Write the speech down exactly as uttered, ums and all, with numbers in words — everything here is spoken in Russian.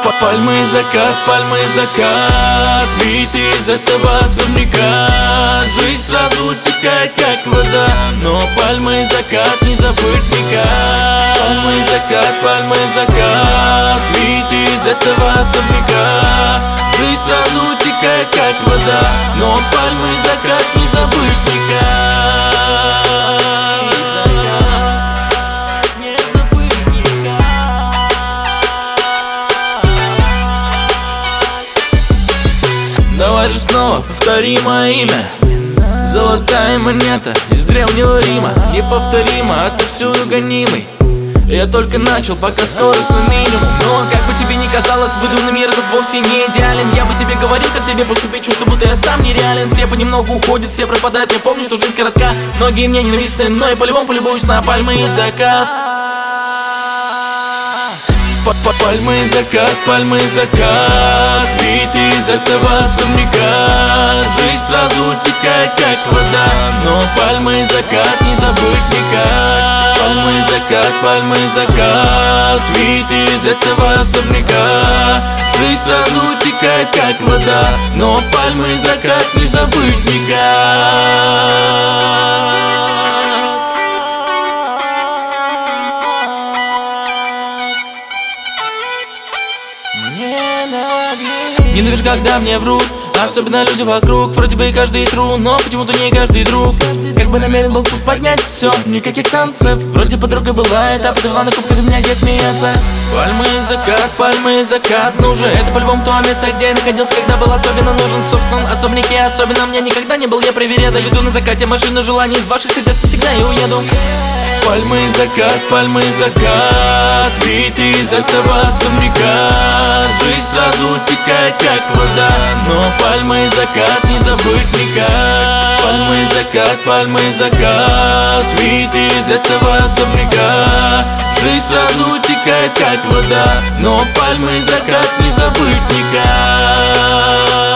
Пальмы и закат, пальмы и закат, вид из этого особняка. Жизнь сразу текает, как вода, но пальмы и закат не забыть никак. Пальмы и закат, пальмы и закат, вид из этого особняка. Жизнь сразу текает, как вода, но пальмы и закат не забыть никак. Давай же снова повтори мое имя. Золотая монета из древнего Рима, неповторимо, отовсюду гонимый. Я только начал, пока скорость на минимум. Но как бы тебе ни казалось, выдуманный мир этот вовсе не идеален. Я бы тебе говорил, как тебе поступить, чувство, будто я сам нереален. Все понемногу уходят, все пропадают. Я помню, что жизнь коротка, многие мне ненавистны, но я по-любому полюбуюсь на пальмы и закат. Пальмы и закат, пальмы и закат, вид из этого особняка. Жизнь сразу текает, как вода, но пальмы и закат не забыть никак. Пальмы и закат, пальмы и закат, вид из этого особняка. Жизнь сразу текает, как вода, но пальмы и закат не забыть никак. Ненавижу, когда мне врут, особенно люди вокруг. Вроде бы и каждый тру, но почему-то не каждый друг. Как бы намерен был тут поднять все, никаких танцев. Вроде подруга была, это подавала на кубка, меня где смеяться. Пальмы и закат, пальмы и закат, ну же, это по-любому то место, где я находился, когда был особенно нужен. В собственном особняке особенно мне никогда не был, я привереда. Веду на закате машину желаний, из ваших сердец всегда и уеду. Пальмы и закат, пальмы и закат, вид из этого особняка. Жизнь сразу текает, как вода, но пальмы и закат не забыть никак. Пальмы и закат, пальмы и закат, вид из этого особняка. Жизнь сразу текает, как вода, но пальмы и закат не забыть никак.